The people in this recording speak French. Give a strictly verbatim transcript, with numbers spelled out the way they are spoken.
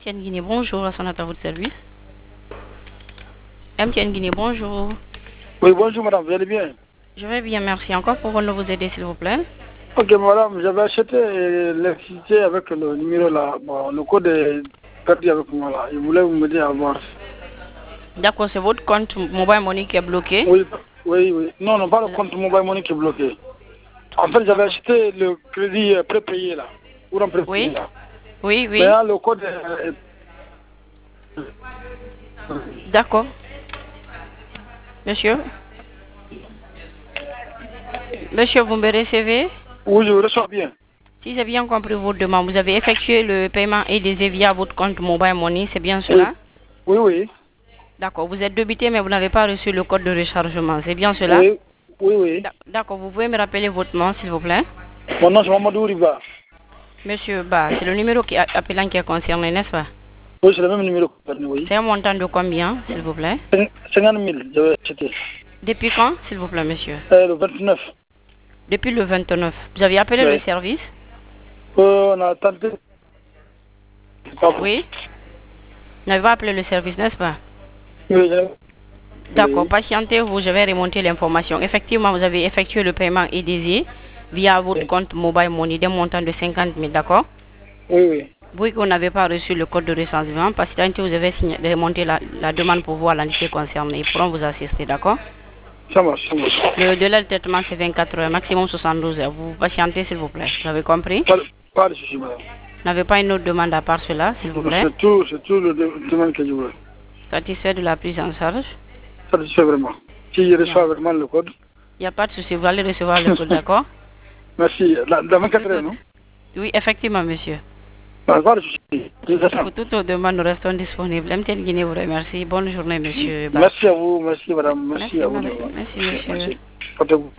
M T N Guinée, bonjour, à son à votre service. M T N Guinée, bonjour. Oui, bonjour madame, vous allez bien? Je vais bien, merci. Encore pour nous vous aider, s'il vous plaît. Ok madame, j'avais acheté l'électricité avec le numéro là, bon, le code est perdu avec moi là. Je voulais vous m'aider à voir. D'accord, c'est votre compte Mobile Money qui est bloqué? Oui, oui, oui. Non, non, pas le compte Mobile Money qui est bloqué. En fait, j'avais acheté le crédit prépayé là. Pour un prépayé Oui, là. oui, Mais oui. là, le code est... D'accord. Monsieur Monsieur, vous me recevez? Oui, je reçois bien. Si j'ai bien compris votre demande, vous avez effectué le paiement et des via votre compte Mobile Money, c'est bien Oui, cela? oui, oui. D'accord, vous êtes débité mais vous n'avez pas reçu le code de rechargement, c'est bien cela? Oui, oui, oui. D'accord, vous pouvez me rappeler votre nom, s'il vous plaît? Mon nom c'est Mamadou Riva. Monsieur Ba, c'est le numéro qui est appelant qui est concerné, n'est-ce pas? Oui, c'est le même numéro que oui. C'est un montant de combien, s'il vous plaît? cinquante mille, j'avais acheté. Depuis quand, s'il vous plaît, monsieur? Euh, le vingt-neuf. Depuis le vingt-neuf. Vous avez appelé Oui. le service? Euh, on a tenté. Oui. Vous n'avez pas appelé le service, n'est-ce pas? Oui, D'accord, oui. patientez-vous, je vais remonter l'information. Effectivement, vous avez effectué le paiement E D Z via votre Oui, compte Mobile Money d'un montant de cinquante mille, d'accord? oui, oui. Vous qu'on n'avez pas reçu le code de recensement, patientez, vous avez signé, remonté la, la demande pour voir l'entité concernée. Ils pourront vous assister, d'accord? Ça marche, ça marche. Le délai de traitement, c'est vingt-quatre heures, maximum soixante-douze heures. Vous patientez, s'il vous plaît. Vous avez compris? Pas, de- pas de souci, madame. Vous n'avez pas une autre demande à part cela, s'il vous plaît? C'est tout, c'est tout le de- demande que je veux. Satisfait de la prise en charge? Satisfait vraiment. Si je reçois Bien. vraiment le code. Il n'y a pas de souci, vous allez recevoir le code, d'accord? Merci. Dans dans vingt-quatre heures, non? Oui, effectivement, monsieur. Pas pas de souci. Je vous attends. Pour toutes nos demandes, nous restons disponibles. M T N Guinée vous remercie. Bonne journée, monsieur Ba. Merci à vous, merci madame, merci Merci, à vous. madame. Merci, monsieur. Merci. Portez-vous.